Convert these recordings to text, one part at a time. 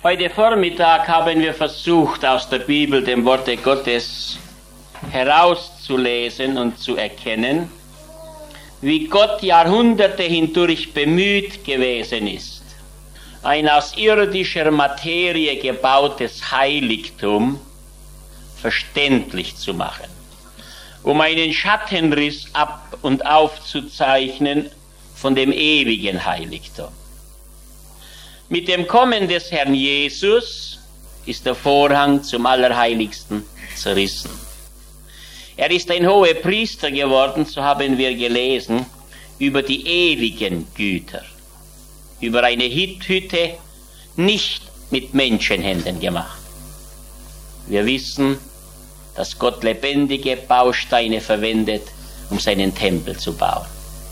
Heute Vormittag haben wir versucht, aus der Bibel, dem Worte Gottes, herauszulesen und zu erkennen, wie Gott Jahrhunderte hindurch bemüht gewesen ist, ein aus irdischer Materie gebautes Heiligtum verständlich zu machen, um einen Schattenriss ab- und aufzuzeichnen von dem ewigen Heiligtum. Mit dem Kommen des Herrn Jesus ist der Vorhang zum Allerheiligsten zerrissen. Er ist ein hoher Priester geworden, so haben wir gelesen, über die ewigen Güter, über eine Hütte nicht mit Menschenhänden gemacht. Wir wissen, dass Gott lebendige Bausteine verwendet, um seinen Tempel zu bauen.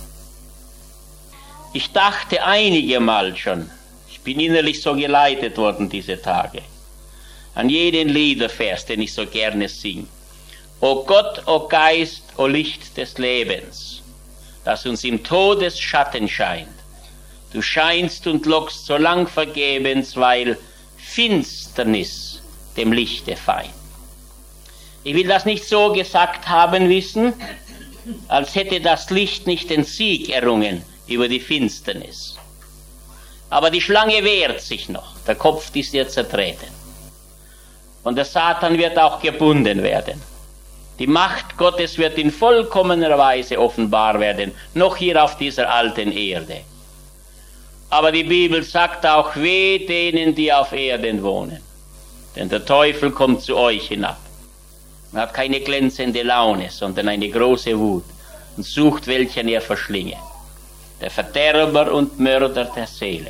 Ich dachte einige Mal schon, ich bin innerlich so geleitet worden diese Tage, an jeden Liedervers, den ich so gerne singe. O Gott, o Geist, o Licht des Lebens, das uns im Todesschatten scheint. Du scheinst und lockst so lang vergebens, weil Finsternis dem Lichte feind. Ich will das nicht so gesagt haben wissen, als hätte das Licht nicht den Sieg errungen über die Finsternis. Aber die Schlange wehrt sich noch, der Kopf ist ihr zertreten. Und der Satan wird auch gebunden werden. Die Macht Gottes wird in vollkommener Weise offenbar werden, noch hier auf dieser alten Erde. Aber die Bibel sagt auch, weh denen, die auf Erden wohnen. Denn der Teufel kommt zu euch hinab. Er hat keine glänzende Laune, sondern eine große Wut und sucht, welchen er verschlinge. Der Verderber und Mörder der Seele.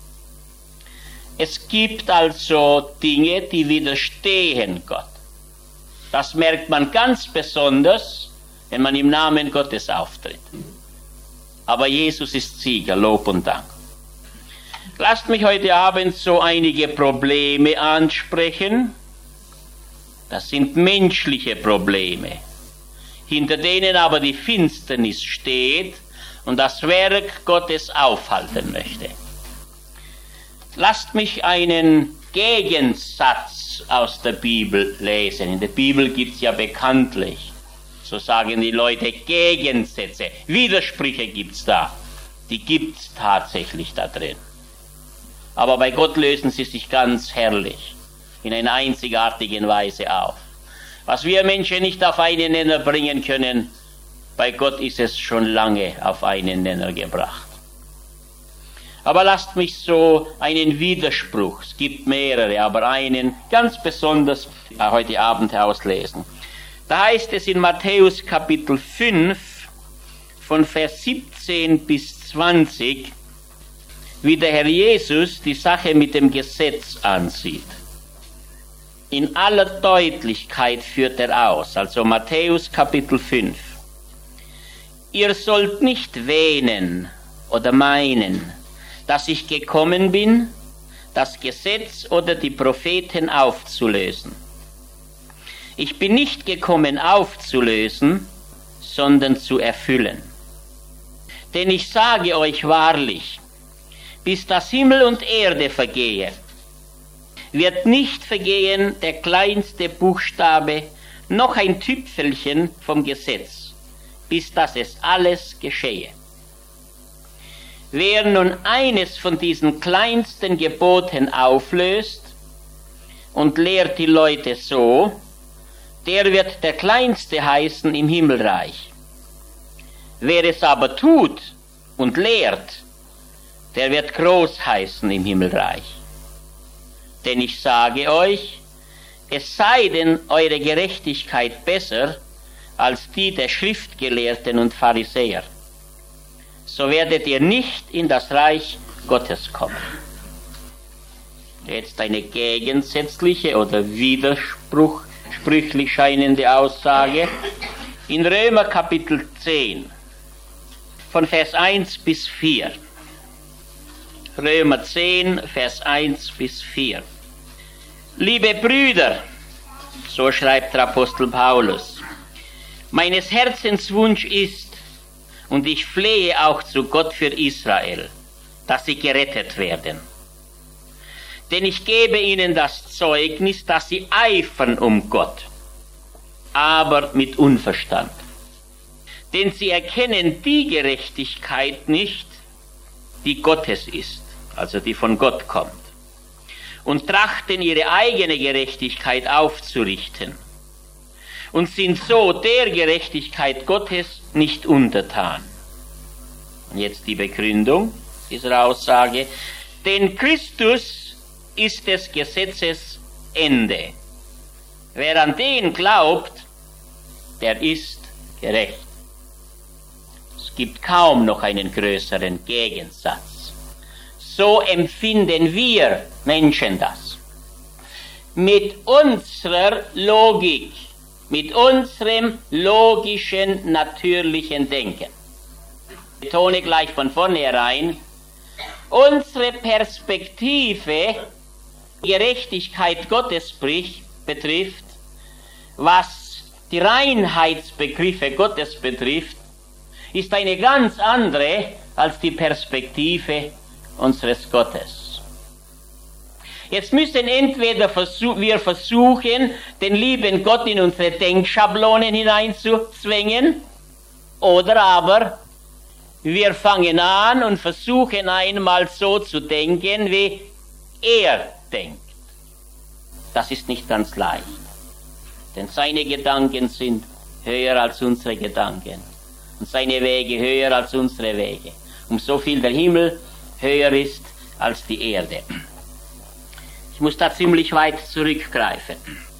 Es gibt also Dinge, die widerstehen Gott. Das merkt man ganz besonders, wenn man im Namen Gottes auftritt. Aber Jesus ist Sieger, Lob und Dank. Lasst mich heute Abend so einige Probleme ansprechen. Das sind menschliche Probleme, hinter denen aber die Finsternis steht und das Werk Gottes aufhalten möchte. Lasst mich einen Gegensatz aus der Bibel lesen. In der Bibel gibt es ja bekanntlich, so sagen die Leute, Gegensätze, Widersprüche gibt es da. Die gibt es tatsächlich da drin. Aber bei Gott lösen sie sich ganz herrlich, in einer einzigartigen Weise auf. Was wir Menschen nicht auf einen Nenner bringen können, bei Gott ist es schon lange auf einen Nenner gebracht. Aber lasst mich so einen Widerspruch, es gibt mehrere, aber einen ganz besonders heute Abend auslesen. Da heißt es in Matthäus Kapitel 5, von Vers 17 bis 20, wie der Herr Jesus die Sache mit dem Gesetz ansieht. In aller Deutlichkeit führt er aus, also Matthäus Kapitel 5. Ihr sollt nicht wähnen oder meinen, dass ich gekommen bin, das Gesetz oder die Propheten aufzulösen. Ich bin nicht gekommen aufzulösen, sondern zu erfüllen. Denn ich sage euch wahrlich, bis das Himmel und Erde vergehe, wird nicht vergehen der kleinste Buchstabe, noch ein Tüpfelchen vom Gesetz, bis dass es alles geschehe. Wer nun eines von diesen kleinsten Geboten auflöst und lehrt die Leute so, der wird der Kleinste heißen im Himmelreich. Wer es aber tut und lehrt, der wird groß heißen im Himmelreich. Denn ich sage euch, es sei denn eure Gerechtigkeit besser als die der Schriftgelehrten und Pharisäer, so werdet ihr nicht in das Reich Gottes kommen. Jetzt eine gegensätzliche oder widersprüchlich scheinende Aussage in Römer Kapitel 10, von Vers 1 bis 4. Römer 10, Vers 1 bis 4. Liebe Brüder, so schreibt der Apostel Paulus, meines Herzens Wunsch ist, und ich flehe auch zu Gott für Israel, dass sie gerettet werden. Denn ich gebe ihnen das Zeugnis, dass sie eifern um Gott, aber mit Unverstand. Denn sie erkennen die Gerechtigkeit nicht, die Gottes ist, also die von Gott kommt, und trachten ihre eigene Gerechtigkeit aufzurichten und sind so der Gerechtigkeit Gottes nicht untertan. Und jetzt die Begründung dieser Aussage. Denn Christus ist des Gesetzes Ende. Wer an den glaubt, der ist gerecht. Es gibt kaum noch einen größeren Gegensatz. So empfinden wir Menschen das. Mit unserer Logik, mit unserem logischen, natürlichen Denken. Ich betone gleich von vornherein, unsere Perspektive, Gerechtigkeit Gottes betrifft, was die Reinheitsbegriffe Gottes betrifft, ist eine ganz andere als die Perspektive unseres Gottes. Jetzt müssen entweder wir versuchen, den lieben Gott in unsere Denkschablonen hineinzuzwängen, oder aber wir fangen an und versuchen einmal so zu denken, wie er denkt. Das ist nicht ganz leicht, denn seine Gedanken sind höher als unsere Gedanken und seine Wege höher als unsere Wege. Um so viel der Himmel höher ist als die Erde. Ich muss da ziemlich weit zurückgreifen.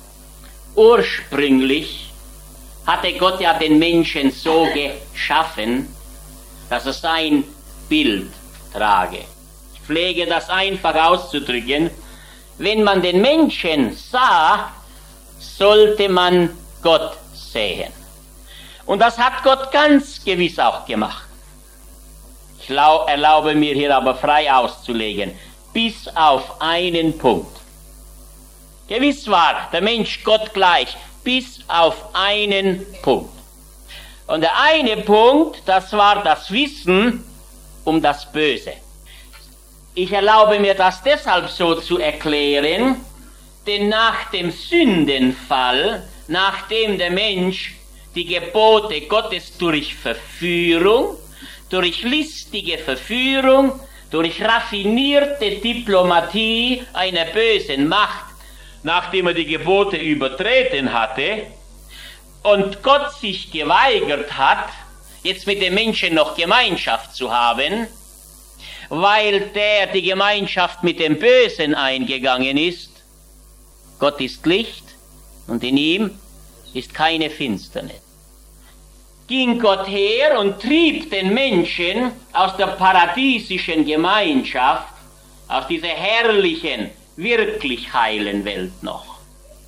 Ursprünglich hatte Gott ja den Menschen so geschaffen, dass er sein Bild trage. Ich pflege das einfach auszudrücken. Wenn man den Menschen sah, sollte man Gott sehen. Und das hat Gott ganz gewiss auch gemacht. Ich erlaube mir hier aber frei auszulegen, bis auf einen Punkt. Gewiss war der Mensch Gott gleich, bis auf einen Punkt. Und der eine Punkt, das war das Wissen um das Böse. Ich erlaube mir das deshalb so zu erklären, denn nach dem Sündenfall, nachdem der Mensch die Gebote Gottes durch Verführung, durch listige Verführung, durch raffinierte Diplomatie einer bösen Macht, nachdem er die Gebote übertreten hatte, und Gott sich geweigert hat, jetzt mit dem Menschen noch Gemeinschaft zu haben, weil der die Gemeinschaft mit dem Bösen eingegangen ist. Gott ist Licht und in ihm ist keine Finsternis. Ging Gott her und trieb den Menschen aus der paradiesischen Gemeinschaft, aus dieser herrlichen, wirklich heilen Welt noch.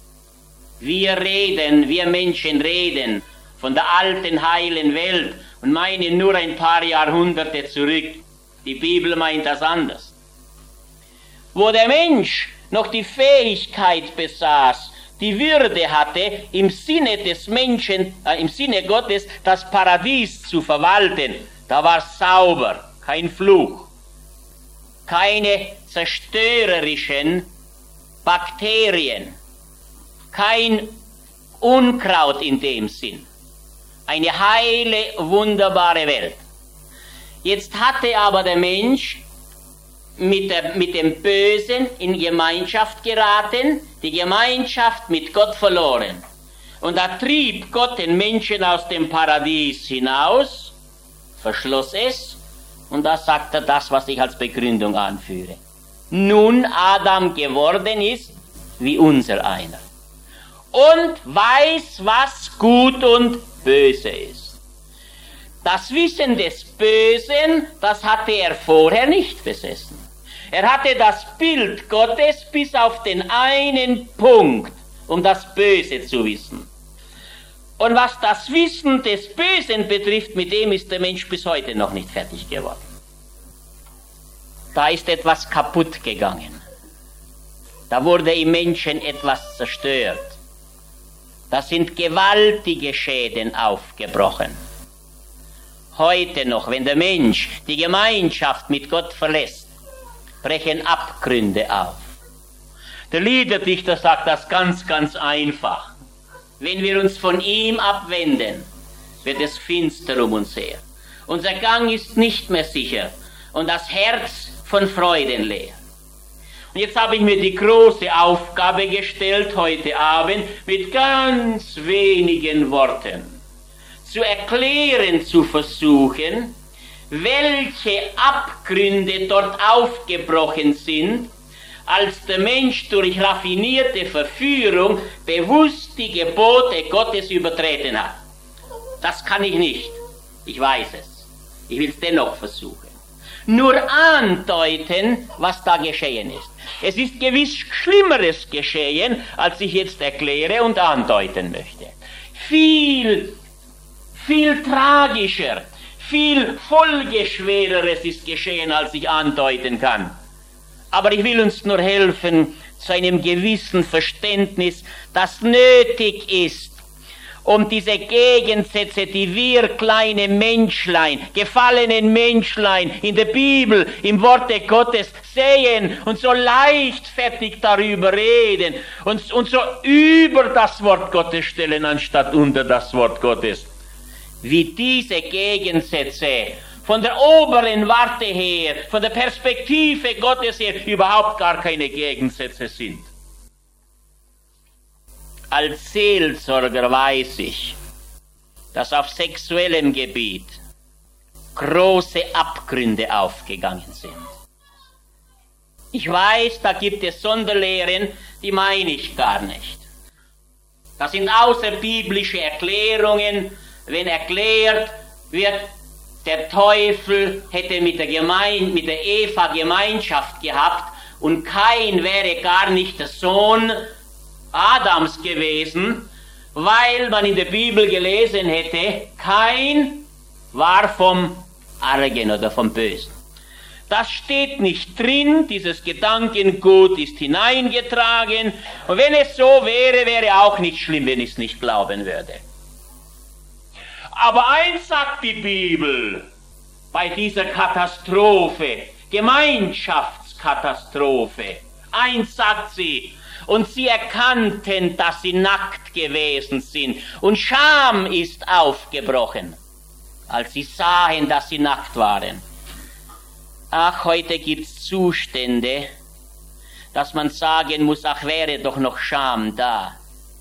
Wir Menschen reden von der alten, heilen Welt und meinen nur ein paar Jahrhunderte zurück. Die Bibel meint das anders. Wo der Mensch noch die Fähigkeit besaß, die Würde hatte, im Sinne des Menschen, im Sinne Gottes, das Paradies zu verwalten, da war es sauber, kein Fluch, keine zerstörerischen Bakterien, kein Unkraut in dem Sinn. Eine heile, wunderbare Welt. Jetzt hatte aber der Mensch mit dem Bösen in Gemeinschaft geraten, die Gemeinschaft mit Gott verloren. Und da trieb Gott den Menschen aus dem Paradies hinaus, verschloss es, und da sagt er das, was ich als Begründung anführe. Nun Adam geworden ist wie unser einer und weiß, was gut und böse ist. Das Wissen des Bösen, das hatte er vorher nicht besessen. Er hatte das Bild Gottes bis auf den einen Punkt, um das Böse zu wissen. Und was das Wissen des Bösen betrifft, mit dem ist der Mensch bis heute noch nicht fertig geworden. Da ist etwas kaputt gegangen. Da wurde im Menschen etwas zerstört. Da sind gewaltige Schäden aufgebrochen. Heute noch, wenn der Mensch die Gemeinschaft mit Gott verlässt, brechen Abgründe auf. Der Liederdichter sagt das ganz, ganz einfach. Wenn wir uns von ihm abwenden, wird es finster um uns her. Unser Gang ist nicht mehr sicher und das Herz von Freuden leer. Und jetzt habe ich mir die große Aufgabe gestellt, heute Abend mit ganz wenigen Worten zu erklären, zu versuchen, welche Abgründe dort aufgebrochen sind, als der Mensch durch raffinierte Verführung bewusst die Gebote Gottes übertreten hat. Das kann ich nicht. Ich weiß es. Ich will es dennoch versuchen. Nur andeuten, was da geschehen ist. Es ist gewiss Schlimmeres geschehen, als ich jetzt erkläre und andeuten möchte. Viel tragischer, viel folgeschwereres ist geschehen, als ich andeuten kann. Aber ich will uns nur helfen zu einem gewissen Verständnis, das nötig ist, um diese Gegensätze, die wir kleine Menschlein, gefallenen Menschlein in der Bibel, im Worte Gottes sehen und so leichtfertig darüber reden und so über das Wort Gottes stellen, anstatt unter das Wort Gottes. Wie diese Gegensätze von der oberen Warte her, von der Perspektive Gottes her, überhaupt gar keine Gegensätze sind. Als Seelsorger weiß ich, dass auf sexuellem Gebiet große Abgründe aufgegangen sind. Ich weiß, da gibt es Sonderlehren, die meine ich gar nicht. Das sind außerbiblische Erklärungen, wenn erklärt wird, der Teufel hätte mit der Eva Gemeinschaft gehabt und Kain wäre gar nicht der Sohn Adams gewesen, weil man in der Bibel gelesen hätte, Kain war vom Argen oder vom Bösen. Das steht nicht drin, dieses Gedankengut ist hineingetragen, und wenn es so wäre, wäre auch nicht schlimm, wenn ich es nicht glauben würde. Aber eins sagt die Bibel bei dieser Katastrophe, Gemeinschaftskatastrophe, eins sagt sie, und sie erkannten, dass sie nackt gewesen sind, und Scham ist aufgebrochen, als sie sahen, dass sie nackt waren. Ach, heute gibt's Zustände, dass man sagen muss, ach, wäre doch noch Scham da.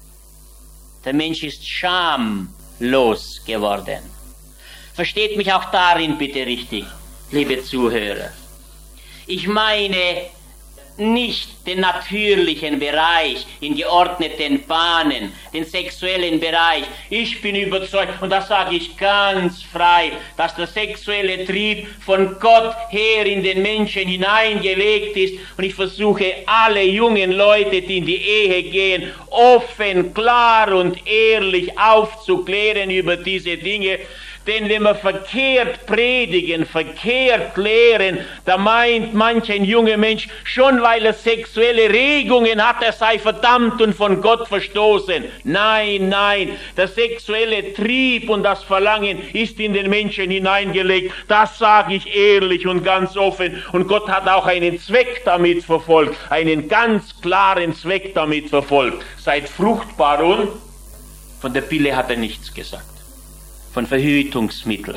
Der Mensch ist schamlos geworden. Versteht mich auch darin bitte richtig, liebe Zuhörer. Ich meine nicht den natürlichen Bereich in geordneten Bahnen, den sexuellen Bereich. Ich bin überzeugt, und das sage ich ganz frei, dass der sexuelle Trieb von Gott her in den Menschen hineingelegt ist, und ich versuche alle jungen Leute, die in die Ehe gehen, offen, klar und ehrlich aufzuklären über diese Dinge. Denn wenn wir verkehrt predigen, verkehrt lehren, da meint manch ein junger Mensch, schon weil er sexuelle Regungen hat, er sei verdammt und von Gott verstoßen. Nein, nein, der sexuelle Trieb und das Verlangen ist in den Menschen hineingelegt. Das sage ich ehrlich und ganz offen. Und Gott hat auch einen Zweck damit verfolgt, einen ganz klaren Zweck damit verfolgt. Seid fruchtbar, und von der Pille hat er nichts gesagt. Von Verhütungsmitteln,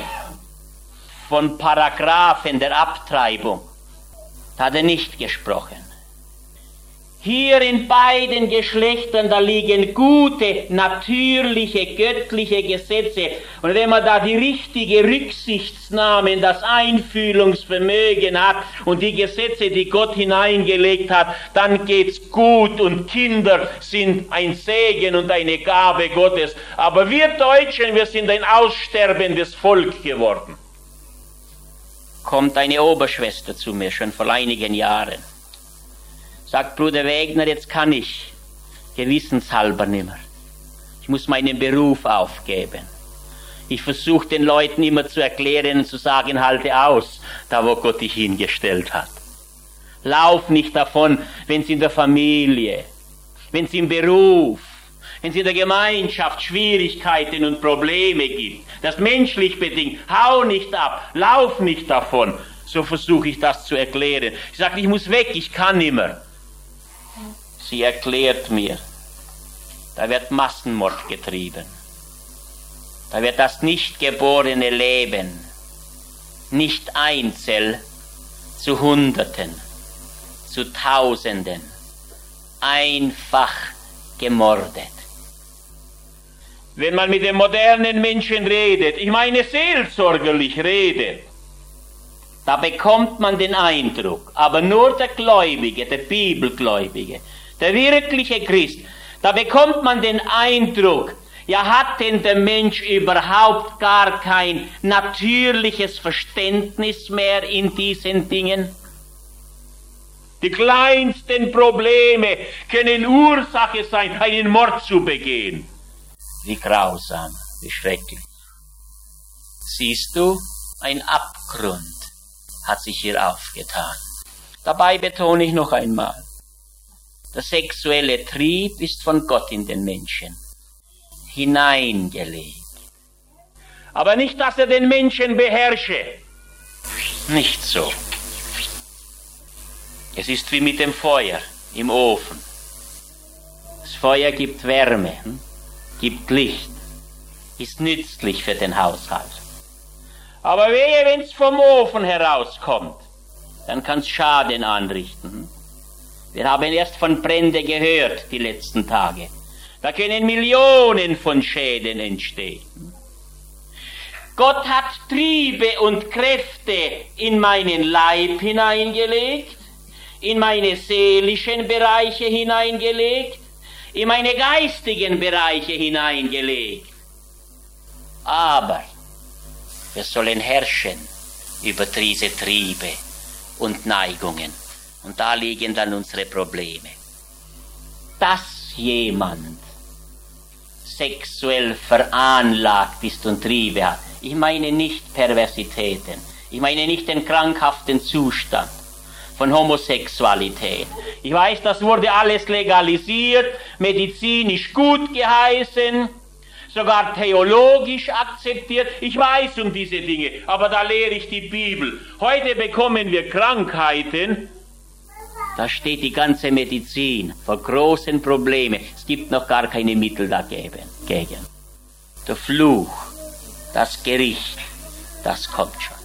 von Paragraphen der Abtreibung, da hat er nicht gesprochen. Hier in beiden Geschlechtern, da liegen gute, natürliche, göttliche Gesetze. Und wenn man da die richtige Rücksichtnahme, das Einfühlungsvermögen hat und die Gesetze, die Gott hineingelegt hat, dann geht's gut, und Kinder sind ein Segen und eine Gabe Gottes. Aber wir Deutschen, wir sind ein aussterbendes Volk geworden. Kommt eine Oberschwester zu mir, schon vor einigen Jahren. Sagt, Bruder Wegner, jetzt kann ich gewissenshalber nimmer. Ich muss meinen Beruf aufgeben. Ich versuche den Leuten immer zu erklären und zu sagen, halte aus, da wo Gott dich hingestellt hat. Lauf nicht davon, wenn es in der Familie, wenn es im Beruf, wenn es in der Gemeinschaft Schwierigkeiten und Probleme gibt. Das menschlich bedingt. Hau nicht ab, lauf nicht davon. So versuche ich das zu erklären. Ich sage, ich muss weg, ich kann nimmer. Sie erklärt mir, da wird Massenmord getrieben. Da wird das nicht geborene Leben nicht einzeln zu Hunderten, zu Tausenden einfach gemordet. Wenn man mit den modernen Menschen redet, ich meine seelsorgerlich redet, da bekommt man den Eindruck, aber nur der Gläubige, der Bibelgläubige, der wirkliche Christ, da bekommt man den Eindruck, ja, hat denn der Mensch überhaupt gar kein natürliches Verständnis mehr in diesen Dingen? Die kleinsten Probleme können Ursache sein, einen Mord zu begehen. Wie grausam, wie schrecklich. Siehst du, ein Abgrund hat sich hier aufgetan. Dabei betone ich noch einmal, der sexuelle Trieb ist von Gott in den Menschen hineingelegt. Aber nicht, dass er den Menschen beherrsche. Nicht so. Es ist wie mit dem Feuer im Ofen. Das Feuer gibt Wärme, gibt Licht, ist nützlich für den Haushalt. Aber wehe, wenn es vom Ofen herauskommt, dann kann es Schaden anrichten. Wir haben erst von Brände gehört die letzten Tage. Da können Millionen von Schäden entstehen. Gott hat Triebe und Kräfte in meinen Leib hineingelegt, in meine seelischen Bereiche hineingelegt, in meine geistigen Bereiche hineingelegt. Aber wir sollen herrschen über diese Triebe und Neigungen. Und da liegen dann unsere Probleme. Dass jemand sexuell veranlagt ist und Triebe hat, ich meine nicht Perversitäten, ich meine nicht den krankhaften Zustand von Homosexualität. Ich weiß, das wurde alles legalisiert, medizinisch gut geheißen, sogar theologisch akzeptiert. Ich weiß um diese Dinge, aber da lehre ich die Bibel. Heute bekommen wir Krankheiten, da steht die ganze Medizin vor großen Problemen. Es gibt noch gar keine Mittel dagegen. Der Fluch, das Gericht, das kommt schon.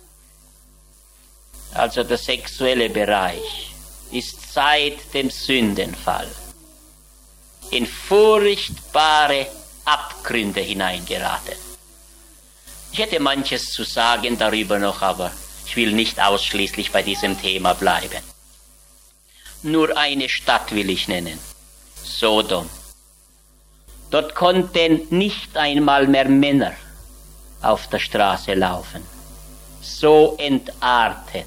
Also der sexuelle Bereich ist seit dem Sündenfall in furchtbare Abgründe hineingeraten. Ich hätte manches zu sagen darüber noch, aber ich will nicht ausschließlich bei diesem Thema bleiben. Nur eine Stadt will ich nennen, Sodom. Dort konnten nicht einmal mehr Männer auf der Straße laufen. So entartet,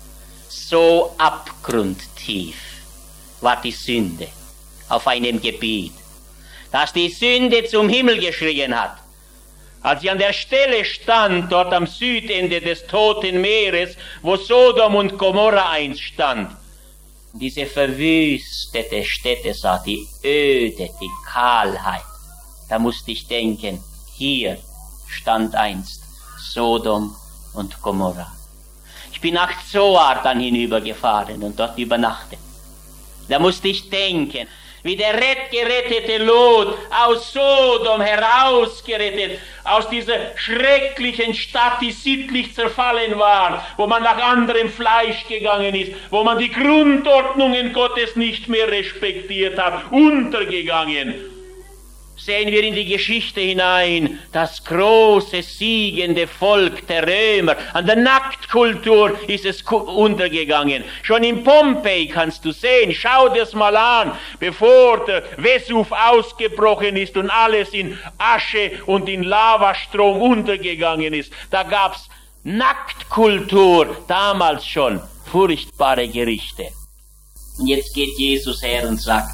so abgrundtief war die Sünde auf einem Gebiet, dass die Sünde zum Himmel geschrien hat. Als sie an der Stelle stand, dort am Südende des Toten Meeres, wo Sodom und Gomorra einst stand, diese verwüstete Stätte sah, die Öde, die Kahlheit, da musste ich denken, hier stand einst Sodom und Gomorra. Ich bin nach Zoar dann hinübergefahren und dort übernachtet. Da musste ich denken, wie der gerettete Lot aus Sodom herausgerettet, aus dieser schrecklichen Stadt, die sittlich zerfallen war, wo man nach anderem Fleisch gegangen ist, wo man die Grundordnungen Gottes nicht mehr respektiert hat, untergegangen. Sehen wir in die Geschichte hinein, das große, siegende Volk der Römer. An der Nacktkultur ist es untergegangen. Schon in Pompeji kannst du sehen, schau dir das mal an, bevor der Vesuv ausgebrochen ist und alles in Asche und in Lavastrom untergegangen ist. Da gab's Nacktkultur, damals schon, furchtbare Gerichte. Und jetzt geht Jesus her und sagt,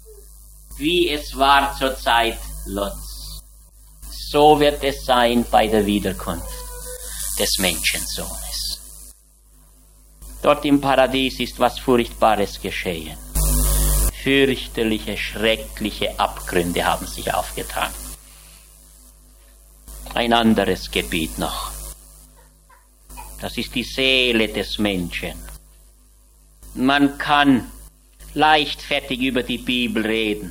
wie es war zur Zeit Lots, so wird es sein bei der Wiederkunft des Menschensohnes. Dort im Paradies ist was Furchtbares geschehen. Fürchterliche, schreckliche Abgründe haben sich aufgetan. Ein anderes Gebiet noch. Das ist die Seele des Menschen. Man kann leichtfertig über die Bibel reden.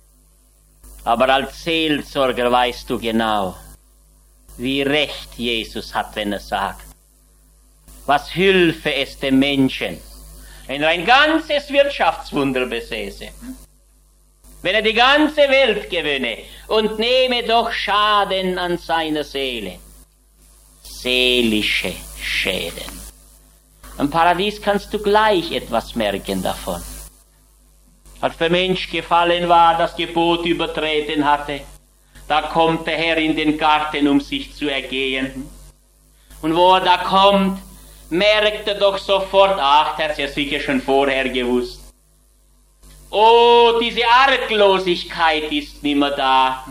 Aber als Seelsorger weißt du genau, wie recht Jesus hat, wenn er sagt, was hülfe es dem Menschen, wenn er ein ganzes Wirtschaftswunder besäße, wenn er die ganze Welt gewönne und nehme doch Schaden an seiner Seele. Seelische Schäden. Im Paradies kannst du gleich etwas merken davon. Als der Mensch gefallen war, das Gebot übertreten hatte, da kommt der Herr in den Garten, um sich zu ergehen. Und wo er da kommt, merkt er doch sofort, ach, der hat ja sicher schon vorher gewusst. Oh, diese Arglosigkeit ist nicht mehr da.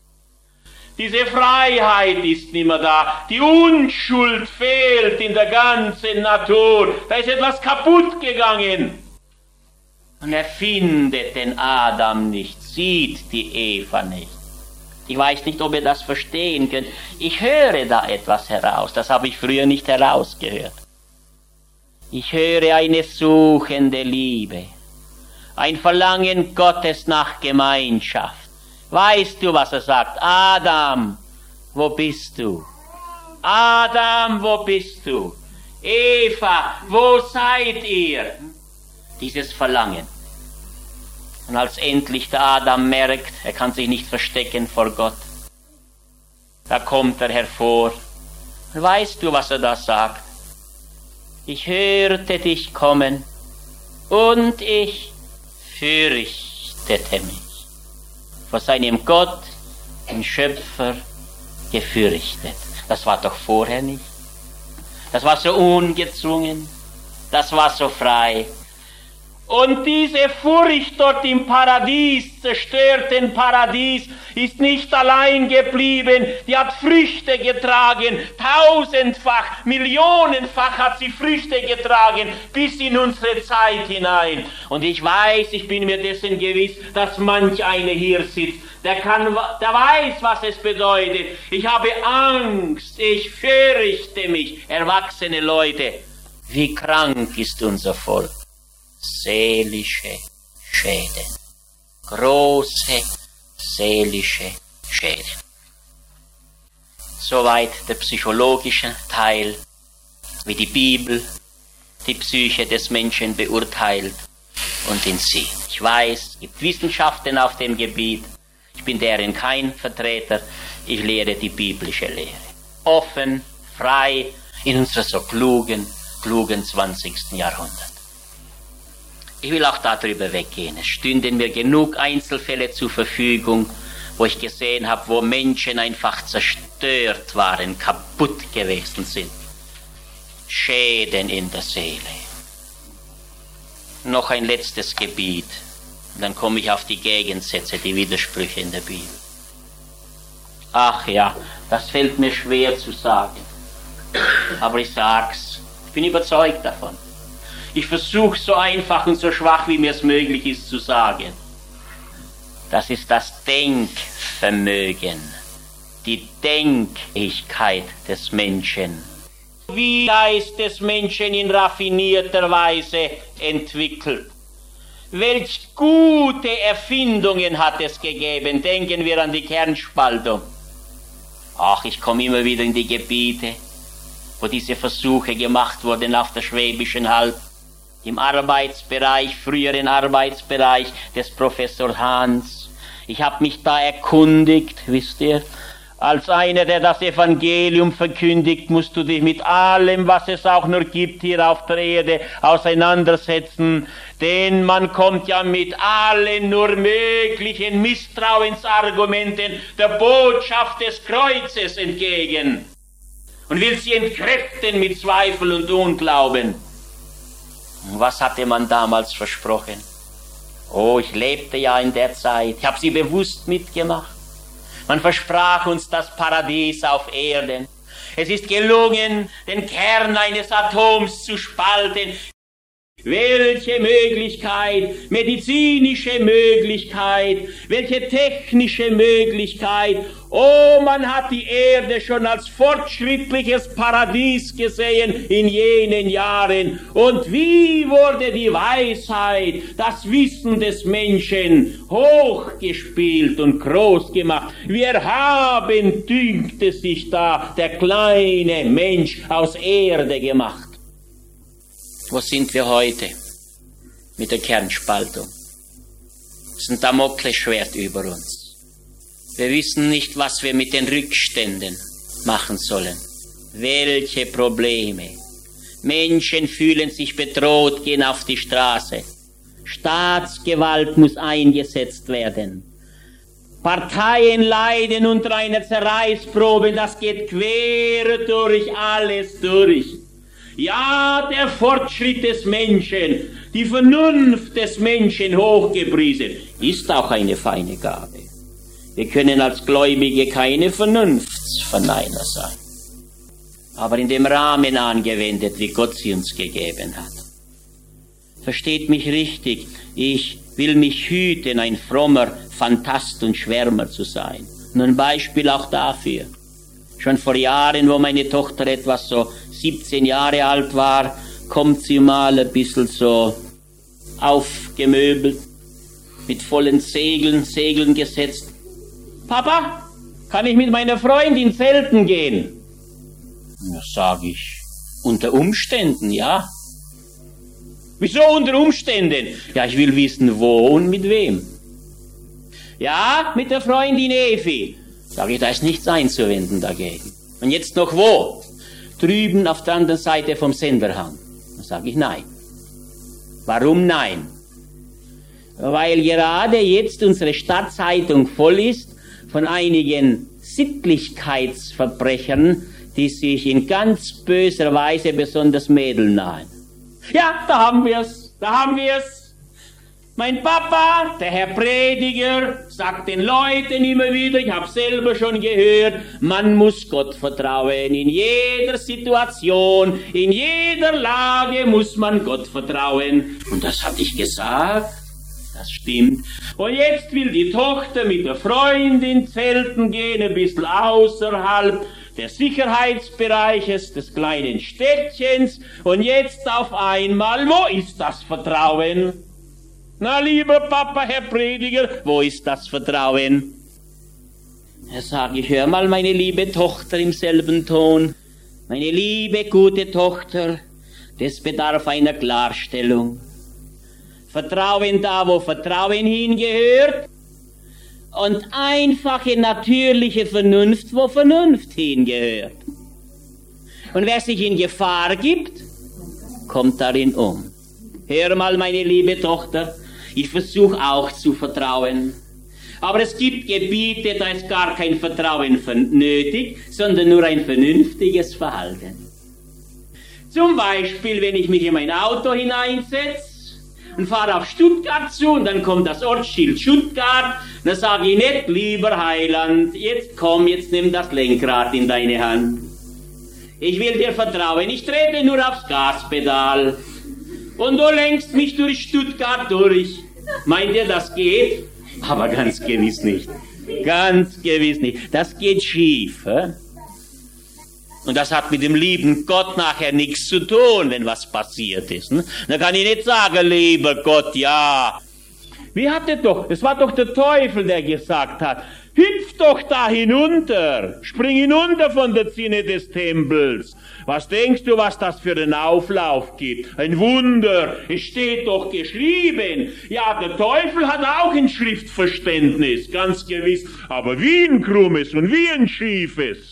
Diese Freiheit ist nicht mehr da. Die Unschuld fehlt in der ganzen Natur. Da ist etwas kaputt gegangen. Und er findet den Adam nicht, sieht die Eva nicht. Ich weiß nicht, ob ihr das verstehen könnt. Ich höre da etwas heraus. Das habe ich früher nicht herausgehört. Ich höre eine suchende Liebe. Ein Verlangen Gottes nach Gemeinschaft. Weißt du, was er sagt? Adam, wo bist du? Adam, wo bist du? Eva, wo seid ihr? Dieses Verlangen. Und als endlich der Adam merkt, er kann sich nicht verstecken vor Gott, da kommt er hervor. Und weißt du, was er da sagt? Ich hörte dich kommen und ich fürchtete mich. Vor seinem Gott, dem Schöpfer, gefürchtet. Das war doch vorher nicht. Das war so ungezwungen. Das war so frei. Und diese Furcht dort im Paradies, zerstörten Paradies, ist nicht allein geblieben. Die hat Früchte getragen. Tausendfach, millionenfach hat sie Früchte getragen, bis in unsere Zeit hinein. Und ich weiß, ich bin mir dessen gewiss, dass manch einer hier sitzt, der weiß, was es bedeutet. Ich habe Angst, ich fürchte mich. Erwachsene Leute, wie krank ist unser Volk. Seelische Schäden. Große seelische Schäden. Soweit der psychologische Teil, wie die Bibel die Psyche des Menschen beurteilt und ihn sieht. Ich weiß, es gibt Wissenschaften auf dem Gebiet. Ich bin deren kein Vertreter. Ich lehre die biblische Lehre. Offen, frei, in unserer so klugen 20. Jahrhundert. Ich will auch darüber weggehen. Es stünden mir genug Einzelfälle zur Verfügung, wo ich gesehen habe, wo Menschen einfach zerstört waren, kaputt gewesen sind. Schäden in der Seele. Noch ein letztes Gebiet. Und dann komme ich auf die Gegensätze, die Widersprüche in der Bibel. Ach ja, das fällt mir schwer zu sagen. Aber ich sag's. Ich bin überzeugt davon. Ich versuche so einfach und so schwach, wie mir es möglich ist, zu sagen. Das ist das Denkvermögen, die Denkigkeit des Menschen. Wie Geist des Menschen in raffinierter Weise entwickelt. Welch gute Erfindungen hat es gegeben. Denken wir an die Kernspaltung. Ach, ich komme immer wieder in die Gebiete, wo diese Versuche gemacht wurden auf der Schwäbischen Alb. Im Arbeitsbereich, früheren Arbeitsbereich des Professor Hans. Ich habe mich da erkundigt, wisst ihr, als einer, der das Evangelium verkündigt, musst du dich mit allem, was es auch nur gibt hier auf der Erde, auseinandersetzen, denn man kommt ja mit allen nur möglichen Misstrauensargumenten der Botschaft des Kreuzes entgegen und will sie entkräften mit Zweifel und Unglauben. Was hatte man damals versprochen? Oh, ich lebte ja in der Zeit. Ich habe sie bewusst mitgemacht. Man versprach uns das Paradies auf Erden. Es ist gelungen, den Kern eines Atoms zu spalten. Welche Möglichkeit, medizinische Möglichkeit, welche technische Möglichkeit. Oh, man hat die Erde schon als fortschrittliches Paradies gesehen in jenen Jahren. Und wie wurde die Weisheit, das Wissen des Menschen hochgespielt und groß gemacht. Wie erhaben dünkte sich da der kleine Mensch aus Erde gemacht. Wo sind wir heute mit der Kernspaltung? Es ist ein Damoklesschwert über uns. Wir wissen nicht, was wir mit den Rückständen machen sollen. Welche Probleme. Menschen fühlen sich bedroht, gehen auf die Straße. Staatsgewalt muss eingesetzt werden. Parteien leiden unter einer Zerreißprobe, das geht quer durch alles durch. Ja, der Fortschritt des Menschen, die Vernunft des Menschen hochgepriesen, ist auch eine feine Gabe. Wir können als Gläubige keine Vernunftsverneiner sein, aber in dem Rahmen angewendet, wie Gott sie uns gegeben hat. Versteht mich richtig, ich will mich hüten, ein frommer Phantast und Schwärmer zu sein. Nur ein Beispiel auch dafür. Schon vor Jahren, wo meine Tochter etwas so 17 Jahre alt war, kommt sie mal ein bisschen so aufgemöbelt, mit vollen Segeln gesetzt. Papa, kann ich mit meiner Freundin zelten gehen? Ja, sag ich, unter Umständen, ja. Wieso unter Umständen? Ja, ich will wissen, wo und mit wem. Ja, mit der Freundin Evi. Sag ich, da ist nichts einzuwenden dagegen. Und jetzt noch wo? Drüben auf der anderen Seite vom Senderhang. Dann sage ich nein. Warum nein? Weil gerade jetzt unsere Stadtzeitung voll ist von einigen Sittlichkeitsverbrechern, die sich in ganz böser Weise besonders Mädeln nahen. Ja, da haben wir's. Mein Papa, der Herr Prediger, sagt den Leuten immer wieder, ich habe selber schon gehört, man muss Gott vertrauen. In jeder Situation, in jeder Lage muss man Gott vertrauen. Und das hatte ich gesagt. Das stimmt. Und jetzt will die Tochter mit der Freundin zelten gehen, ein bisschen außerhalb des Sicherheitsbereiches des kleinen Städtchens. Und jetzt auf einmal, wo ist das Vertrauen? Na, lieber Papa, Herr Prediger, wo ist das Vertrauen? Da sage ich, hör mal, meine liebe Tochter im selben Ton, meine liebe, gute Tochter, das bedarf einer Klarstellung. Vertrauen da, wo Vertrauen hingehört, und einfache, natürliche Vernunft, wo Vernunft hingehört. Und wer sich in Gefahr gibt, kommt darin um. Hör mal, meine liebe Tochter, ich versuche auch zu vertrauen. Aber es gibt Gebiete, da ist gar kein Vertrauen nötig, sondern nur ein vernünftiges Verhalten. Zum Beispiel, wenn ich mich in mein Auto hineinsetze und fahre auf Stuttgart zu und dann kommt das Ortsschild Stuttgart, dann sage ich nicht, lieber Heiland, jetzt komm, jetzt nimm das Lenkrad in deine Hand. Ich will dir vertrauen, ich trete nur aufs Gaspedal. Und du lenkst mich durch Stuttgart durch. Meint ihr, das geht? Aber ganz gewiss nicht. Ganz gewiss nicht. Das geht schief. Und das hat mit dem lieben Gott nachher nichts zu tun, wenn was passiert ist. Da kann ich nicht sagen, lieber Gott, ja. Es war doch der Teufel, der gesagt hat, hüpf doch da hinunter, spring hinunter von der Zinne des Tempels. Was denkst du, was das für einen Auflauf gibt? Ein Wunder, es steht doch geschrieben. Ja, der Teufel hat auch ein Schriftverständnis, ganz gewiss, aber wie ein krummes und wie ein schiefes.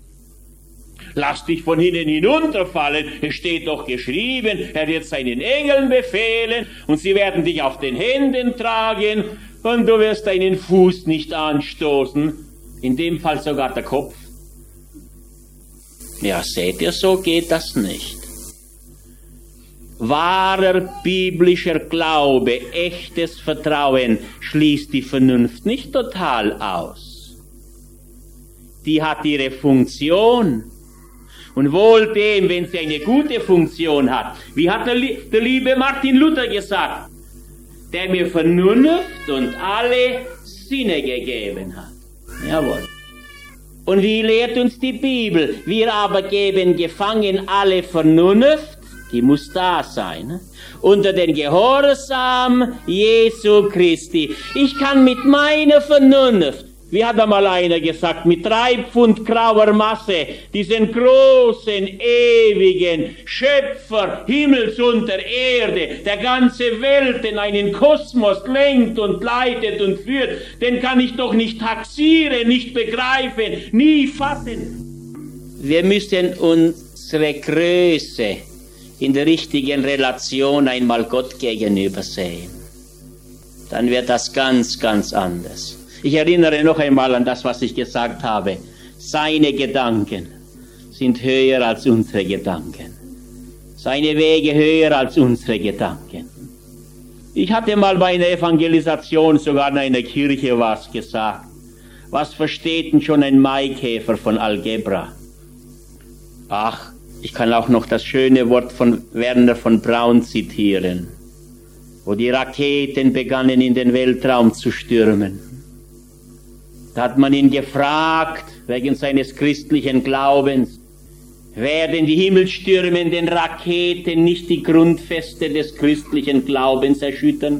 Lass dich von hinten hinunterfallen, es steht doch geschrieben, er wird seinen Engeln befehlen und sie werden dich auf den Händen tragen und du wirst deinen Fuß nicht anstoßen, in dem Fall sogar der Kopf. Ja, seht ihr, so geht das nicht. Wahrer biblischer Glaube, echtes Vertrauen schließt die Vernunft nicht total aus. Die hat ihre Funktion. Und wohl dem, wenn sie eine gute Funktion hat. Wie hat der liebe Martin Luther gesagt? Der mir Vernunft und alle Sinne gegeben hat. Jawohl. Und wie lehrt uns die Bibel? Wir aber geben gefangen alle Vernunft, die muss da sein, unter den Gehorsam Jesu Christi. Ich kann mit meiner Vernunft, wie hat einmal einer gesagt, mit 3 Pfund grauer Masse diesen großen, ewigen Schöpfer Himmels und der Erde, der ganze Welt, in einen Kosmos lenkt und leitet und führt, den kann ich doch nicht taxieren, nicht begreifen, nie fassen. Wir müssen unsere Größe in der richtigen Relation einmal Gott gegenüber sehen. Dann wird das ganz, ganz anders. Ich erinnere noch einmal an das, was ich gesagt habe. Seine Gedanken sind höher als unsere Gedanken. Seine Wege höher als unsere Gedanken. Ich hatte mal bei einer Evangelisation sogar in einer Kirche was gesagt. Was versteht denn schon ein Maikäfer von Algebra? Ach, ich kann auch noch das schöne Wort von Werner von Braun zitieren, wo die Raketen begannen in den Weltraum zu stürmen. Da hat man ihn gefragt, wegen seines christlichen Glaubens, werden die himmelstürmenden Raketen nicht die Grundfeste des christlichen Glaubens erschüttern?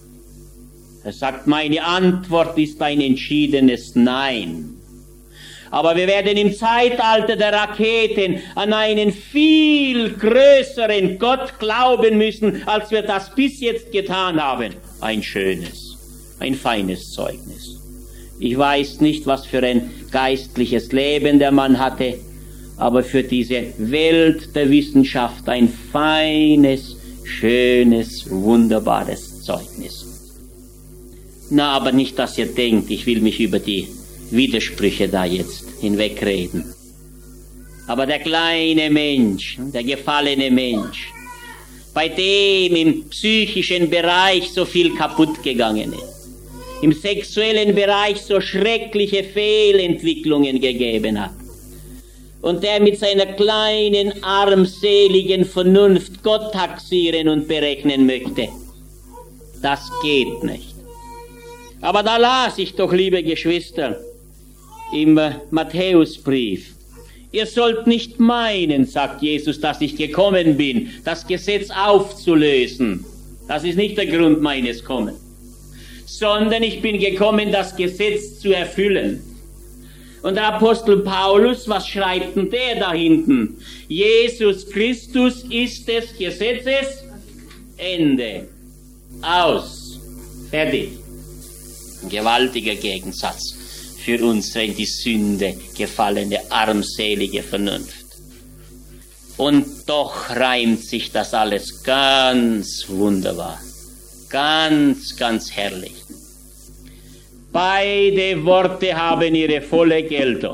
Er sagt, meine Antwort ist ein entschiedenes Nein. Aber wir werden im Zeitalter der Raketen an einen viel größeren Gott glauben müssen, als wir das bis jetzt getan haben. Ein schönes, ein feines Zeugnis. Ich weiß nicht, was für ein geistliches Leben der Mann hatte, aber für diese Welt der Wissenschaft ein feines, schönes, wunderbares Zeugnis. Na, aber nicht, dass ihr denkt, ich will mich über die Widersprüche da jetzt hinwegreden. Aber der kleine Mensch, der gefallene Mensch, bei dem im psychischen Bereich so viel kaputt gegangen ist, im sexuellen Bereich so schreckliche Fehlentwicklungen gegeben hat, und der mit seiner kleinen, armseligen Vernunft Gott taxieren und berechnen möchte, das geht nicht. Aber da las ich doch, liebe Geschwister, im Matthäusbrief, ihr sollt nicht meinen, sagt Jesus, dass ich gekommen bin, das Gesetz aufzulösen. Das ist nicht der Grund meines Kommens. Sondern ich bin gekommen, das Gesetz zu erfüllen. Und der Apostel Paulus, was schreibt denn der da hinten? Jesus Christus ist des Gesetzes Ende. Aus. Fertig. Ein gewaltiger Gegensatz für unsere in die Sünde gefallene, armselige Vernunft. Und doch reimt sich das alles ganz wunderbar. Ganz, ganz herrlich. Beide Worte haben ihre volle Geltung.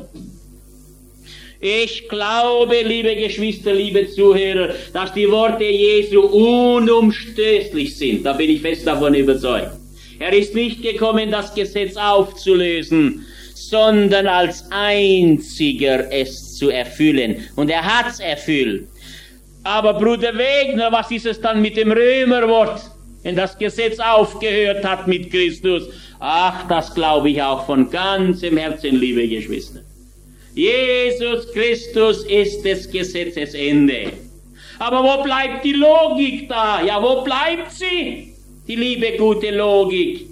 Ich glaube, liebe Geschwister, liebe Zuhörer, dass die Worte Jesu unumstößlich sind. Da bin ich fest davon überzeugt. Er ist nicht gekommen, das Gesetz aufzulösen, sondern als einziger es zu erfüllen. Und er hat's erfüllt. Aber Bruder Wegner, was ist es dann mit dem Römerwort, wenn das Gesetz aufgehört hat mit Christus? Ach, das glaube ich auch von ganzem Herzen, liebe Geschwister. Jesus Christus ist des Gesetzes Ende. Aber wo bleibt die Logik da? Ja, wo bleibt sie? Die liebe, gute Logik.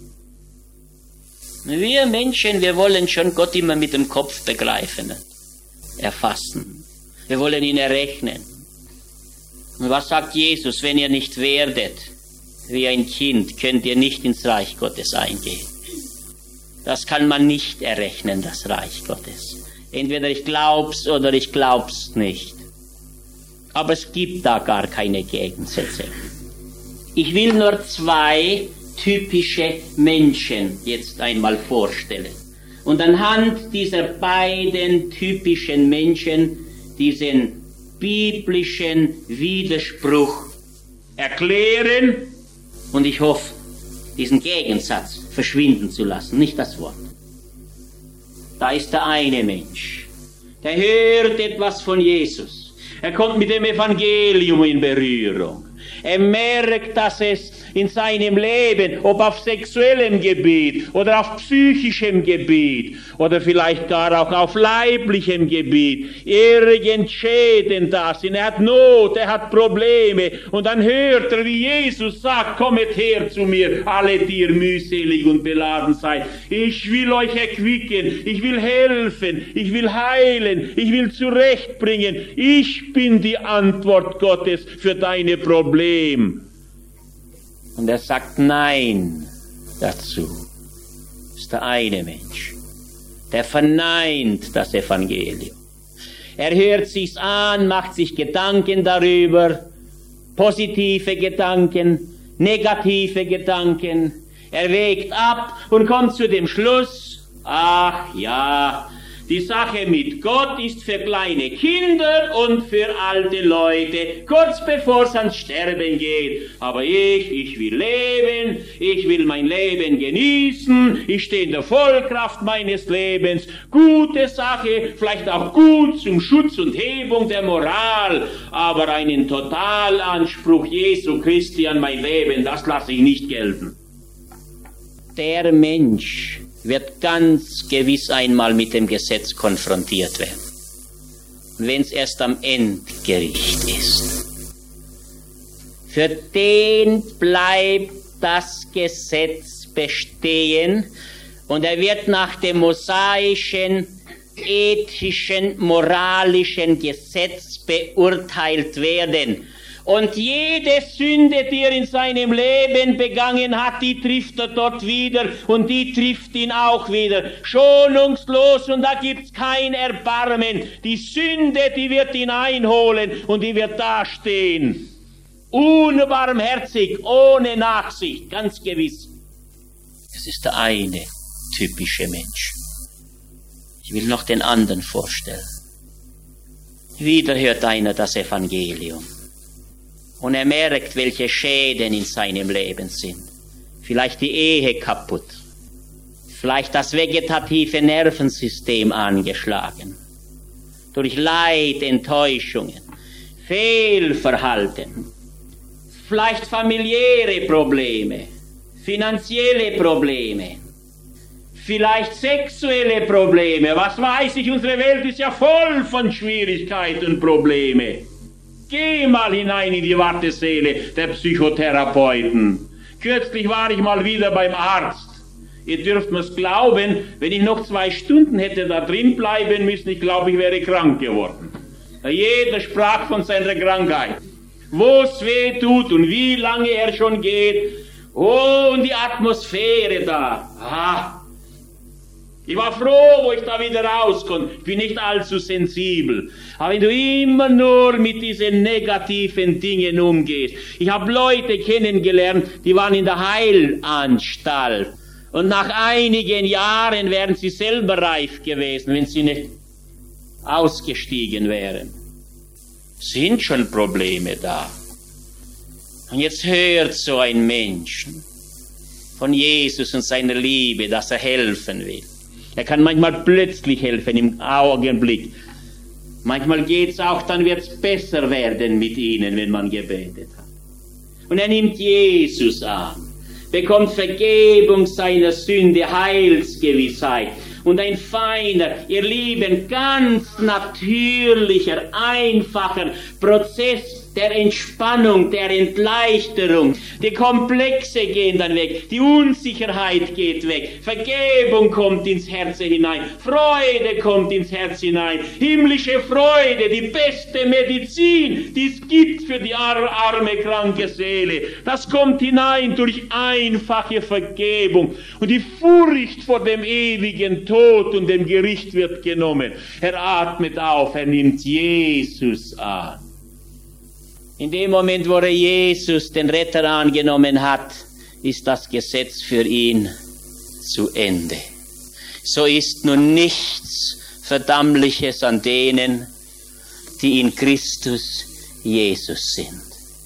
Wir Menschen, wir wollen schon Gott immer mit dem Kopf begreifen, erfassen. Wir wollen ihn errechnen. Und was sagt Jesus? Wenn ihr nicht werdet wie ein Kind, könnt ihr nicht ins Reich Gottes eingehen. Das kann man nicht errechnen, das Reich Gottes. Entweder ich glaub's oder ich glaub's nicht. Aber es gibt da gar keine Gegensätze. Ich will nur 2 typische Menschen jetzt einmal vorstellen. Und anhand dieser beiden typischen Menschen diesen biblischen Widerspruch erklären und ich hoffe, diesen Gegensatz verschwinden zu lassen, nicht das Wort. Da ist der eine Mensch, der hört etwas von Jesus. Er kommt mit dem Evangelium in Berührung. Er merkt, dass es in seinem Leben, ob auf sexuellem Gebiet oder auf psychischem Gebiet oder vielleicht gar auch auf leiblichem Gebiet, irgend Schäden da sind. Er hat Not, er hat Probleme. Und dann hört er, wie Jesus sagt, kommet her zu mir, alle, die ihr mühselig und beladen seid. Ich will euch erquicken, ich will helfen, ich will heilen, ich will zurechtbringen. Ich bin die Antwort Gottes für deine Probleme. Und er sagt Nein dazu. Das ist der eine Mensch, der verneint das Evangelium. Er hört sich's an, macht sich Gedanken darüber, positive Gedanken, negative Gedanken. Er wägt ab und kommt zu dem Schluss, ach ja, die Sache mit Gott ist für kleine Kinder und für alte Leute, kurz bevor es ans Sterben geht. Aber ich will leben, ich will mein Leben genießen, ich stehe in der Vollkraft meines Lebens. Gute Sache, vielleicht auch gut zum Schutz und Hebung der Moral, aber einen Totalanspruch Jesu Christi an mein Leben, das lasse ich nicht gelten. Der Mensch wird ganz gewiss einmal mit dem Gesetz konfrontiert werden. Und wenn es erst am Endgericht ist. Für den bleibt das Gesetz bestehen und er wird nach dem mosaischen, ethischen, moralischen Gesetz beurteilt werden. Und jede Sünde, die er in seinem Leben begangen hat, die trifft er dort wieder und die trifft ihn auch wieder. Schonungslos, und da gibt's kein Erbarmen. Die Sünde, die wird ihn einholen und die wird dastehen. Unbarmherzig, ohne Nachsicht, ganz gewiss. Es ist der eine typische Mensch. Ich will noch den anderen vorstellen. Wieder hört einer das Evangelium. Und er merkt, welche Schäden in seinem Leben sind. Vielleicht die Ehe kaputt. Vielleicht das vegetative Nervensystem angeschlagen. Durch Leid, Enttäuschungen, Fehlverhalten. Vielleicht familiäre Probleme, finanzielle Probleme. Vielleicht sexuelle Probleme. Was weiß ich, unsere Welt ist ja voll von Schwierigkeiten und Problemen. Geh mal hinein in die Wartesäle der Psychotherapeuten. Kürzlich war ich mal wieder beim Arzt. Ihr dürft mir's glauben, wenn ich noch 2 Stunden hätte da drin bleiben müssen, ich glaube, ich wäre krank geworden. Jeder sprach von seiner Krankheit. Wo es weh tut und wie lange er schon geht. Oh, und die Atmosphäre da. Ah. Ich war froh, wo ich da wieder raus konnte. Ich bin nicht allzu sensibel. Aber wenn du immer nur mit diesen negativen Dingen umgehst. Ich habe Leute kennengelernt, die waren in der Heilanstalt. Und nach einigen Jahren wären sie selber reif gewesen, wenn sie nicht ausgestiegen wären. Sind schon Probleme da. Und jetzt hört so ein Mensch von Jesus und seiner Liebe, dass er helfen will. Er kann manchmal plötzlich helfen, im Augenblick. Manchmal geht's auch, dann wird's besser werden mit ihnen, wenn man gebetet hat. Und er nimmt Jesus an, bekommt Vergebung seiner Sünde, Heilsgewissheit und ein feiner, ihr Lieben, ganz natürlicher, einfacher Prozess der Entspannung, der Entleuchterung. Die Komplexe gehen dann weg, die Unsicherheit geht weg, Vergebung kommt ins Herz hinein, Freude kommt ins Herz hinein, himmlische Freude, die beste Medizin, die es gibt für die arme, kranke Seele. Das kommt hinein durch einfache Vergebung und die Furcht vor dem ewigen Tod und dem Gericht wird genommen. Er atmet auf, er nimmt Jesus an. In dem Moment, wo er Jesus, den Retter, angenommen hat, ist das Gesetz für ihn zu Ende. So ist nun nichts Verdammliches an denen, die in Christus Jesus sind.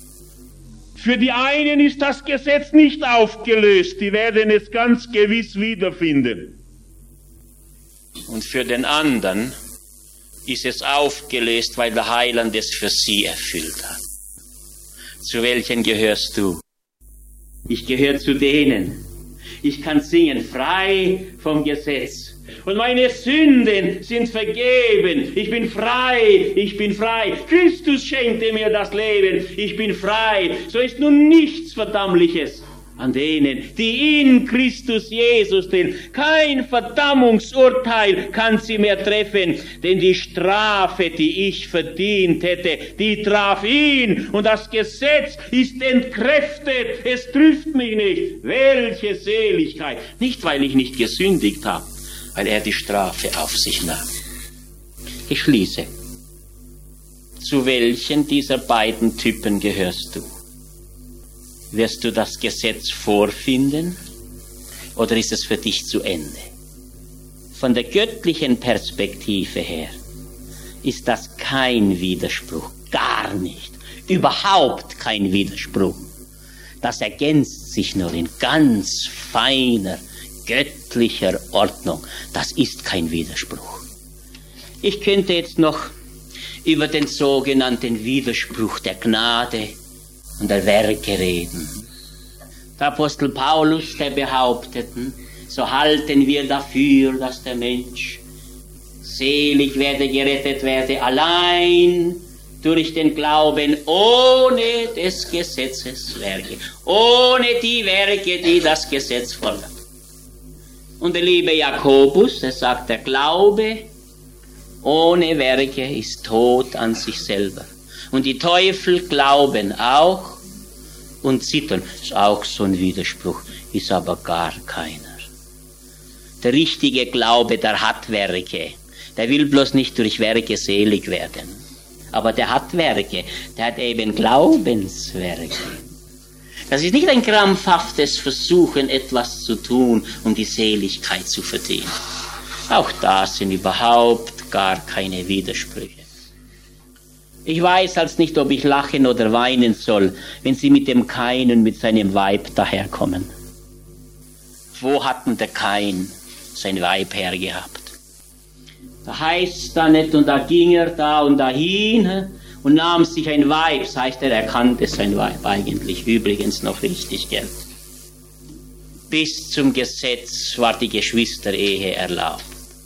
Für die einen ist das Gesetz nicht aufgelöst, die werden es ganz gewiss wiederfinden. Und für den anderen ist es aufgelöst, weil der Heiland es für sie erfüllt hat. Zu welchen gehörst du? Ich gehöre zu denen. Ich kann singen, frei vom Gesetz. Und meine Sünden sind vergeben. Ich bin frei, ich bin frei. Christus schenkte mir das Leben. Ich bin frei. So ist nun nichts Verdammliches an denen, die in Christus Jesus stehen. Kein Verdammungsurteil kann sie mehr treffen, denn die Strafe, die ich verdient hätte, die traf ihn, und das Gesetz ist entkräftet. Es trifft mich nicht. Welche Seligkeit! Nicht, weil ich nicht gesündigt habe, weil er die Strafe auf sich nahm. Ich schließe. Zu welchen dieser beiden Typen gehörst du? Wirst du das Gesetz vorfinden oder ist es für dich zu Ende? Von der göttlichen Perspektive her ist das kein Widerspruch, gar nicht, überhaupt kein Widerspruch. Das ergänzt sich nur in ganz feiner, göttlicher Ordnung. Das ist kein Widerspruch. Ich könnte jetzt noch über den sogenannten Widerspruch der Gnade und der Werke reden. Der Apostel Paulus, der behaupteten, so halten wir dafür, dass der Mensch selig werde, gerettet werde, allein durch den Glauben, ohne des Gesetzes Werke, ohne die Werke, die das Gesetz fordert. Und der liebe Jakobus, der sagt, der Glaube ohne Werke ist Tod an sich selber. Und die Teufel glauben auch und zittern. Das ist auch so ein Widerspruch, ist aber gar keiner. Der richtige Glaube, der hat Werke. Der will bloß nicht durch Werke selig werden. Aber der hat Werke, der hat eben Glaubenswerke. Das ist nicht ein krampfhaftes Versuchen, etwas zu tun, um die Seligkeit zu verdienen. Auch da sind überhaupt gar keine Widersprüche. Ich weiß als nicht, ob ich lachen oder weinen soll, wenn sie mit dem Kain und mit seinem Weib daherkommen. Wo hat denn der Kain sein Weib hergehabt? Da heißt da nicht, und da ging er da und dahin und nahm sich ein Weib. Das heißt, er erkannte sein Weib eigentlich, übrigens noch richtig, gell? Bis zum Gesetz war die Geschwisterehe erlaubt.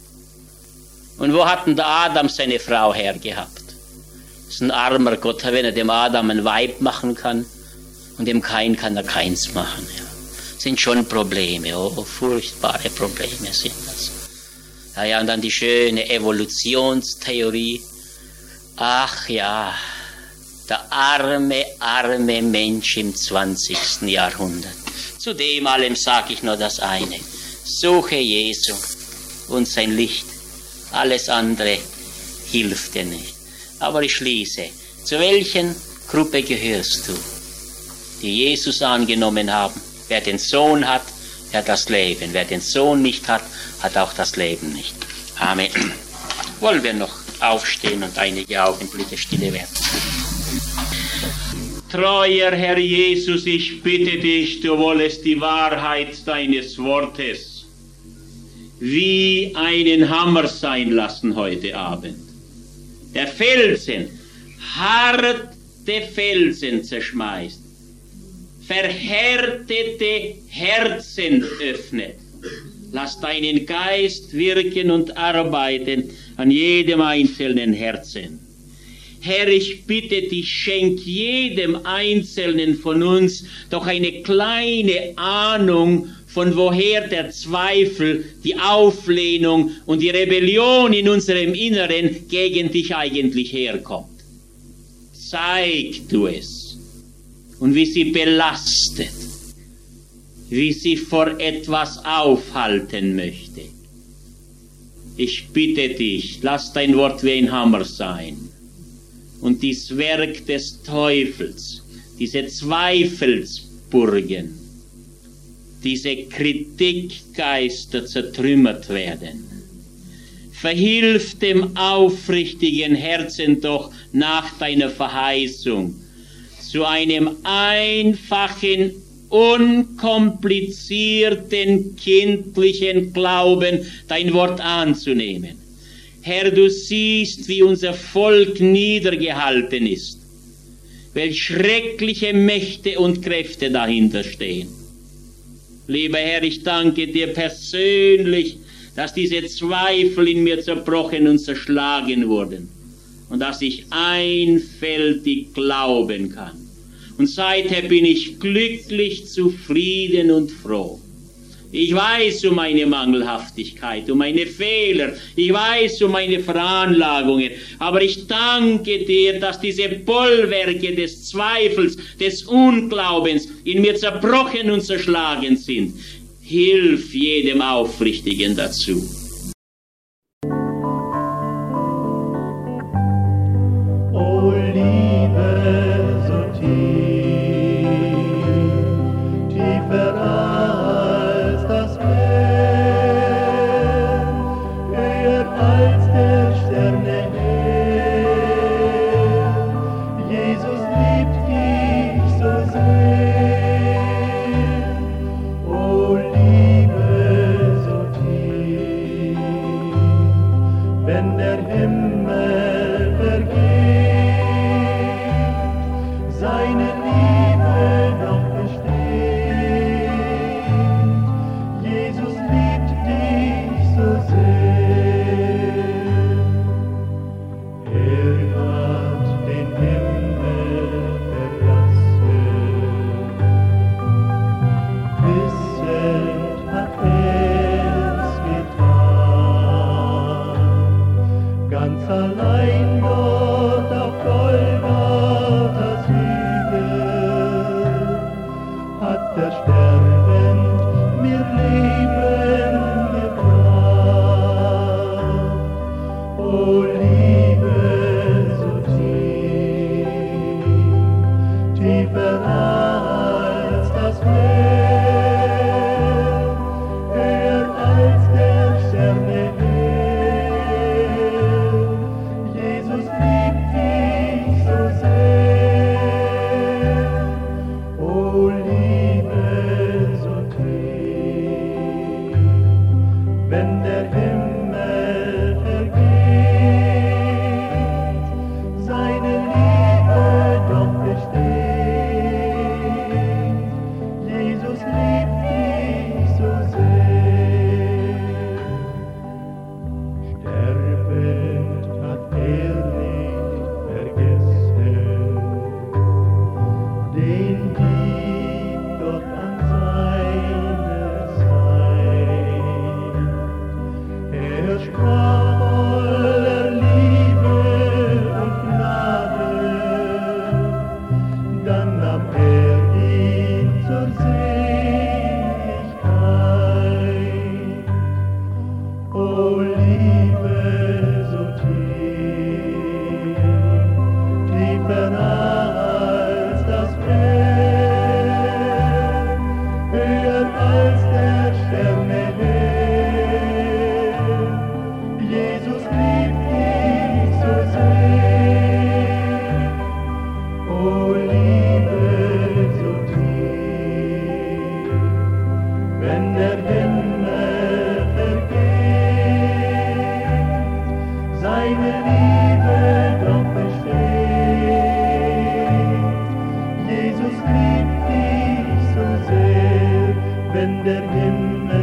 Und wo hat denn der Adam seine Frau hergehabt? Das ist ein armer Gott, wenn er dem Adam ein Weib machen kann und dem Kain kann er keins machen. Ja. Sind schon Probleme, oh, furchtbare Probleme sind das. Ja, und dann die schöne Evolutionstheorie. Ach ja, der arme Mensch im 20. Jahrhundert. Zu dem allem sage ich nur das eine. Suche Jesu und sein Licht. Alles andere hilft dir nicht. Aber ich schließe. Zu welchen Gruppe gehörst du? Die Jesus angenommen haben. Wer den Sohn hat, der hat das Leben. Wer den Sohn nicht hat, hat auch das Leben nicht. Amen. Wollen wir noch aufstehen und einige Augenblicke stille werden? Treuer Herr Jesus, ich bitte dich, du wollest die Wahrheit deines Wortes wie einen Hammer sein lassen heute Abend. Der Felsen, harte Felsen zerschmeißt, verhärtete Herzen öffnet. Lass deinen Geist wirken und arbeiten an jedem einzelnen Herzen. Herr, ich bitte dich, schenk jedem Einzelnen von uns doch eine kleine Ahnung, von woher der Zweifel, die Auflehnung und die Rebellion in unserem Inneren gegen dich eigentlich herkommt. Zeig du es und wie sie belastet, wie sie vor etwas aufhalten möchte. Ich bitte dich, lass dein Wort wie ein Hammer sein und dies Werk des Teufels, diese Zweifelsburgen, diese Kritikgeister zertrümmert werden. Verhilf dem aufrichtigen Herzen doch nach deiner Verheißung zu einem einfachen, unkomplizierten, kindlichen Glauben, dein Wort anzunehmen. Herr, du siehst, wie unser Volk niedergehalten ist, welch schreckliche Mächte und Kräfte dahinter stehen. Lieber Herr, ich danke dir persönlich, dass diese Zweifel in mir zerbrochen und zerschlagen wurden und dass ich einfältig glauben kann. Und seither bin ich glücklich, zufrieden und froh. Ich weiß um meine Mangelhaftigkeit, um meine Fehler, ich weiß um meine Veranlagungen, aber ich danke dir, dass diese Bollwerke des Zweifels, des Unglaubens in mir zerbrochen und zerschlagen sind. Hilf jedem Aufrichtigen dazu. O Liebe, so tief, tiefer als das Meer, höher als der Sterne Heer. Jesus liebt dich so sehr. O Liebe, so tief, wenn der Himmel vergeht, seine Liebe doch besteht. Jesus liebt dich so sehr. Er hat den Himmel verlassen, wissend hat er's getan. Ganz allein dort auf Golgatha's Hügel hat der sterbend mir Leben gebracht. O Liebe, so tief, tiefer als das Meer, höher als der Sterne Heer. Jesus liebt dich so sehr. O Liebe, so tief, wenn der Himmel vergeht, seine Liebe doch besteht. Jesus liebt dich so sehr. Sterbend hat er nicht vergessen, den Dieb dort an seiner Seite. Er sprach voller Liebe und Gnade, dann nahm er ihn zur Seligkeit. O Liebe, so tief, tiefer als das Meer, höher als der Sterne Heer. Jesus liebt dich so sehr. O Liebe, so tief, wenn der Himmel vergeht, seine Liebe doch besteht. Jesus liebt dich so sehr, wenn der Himmel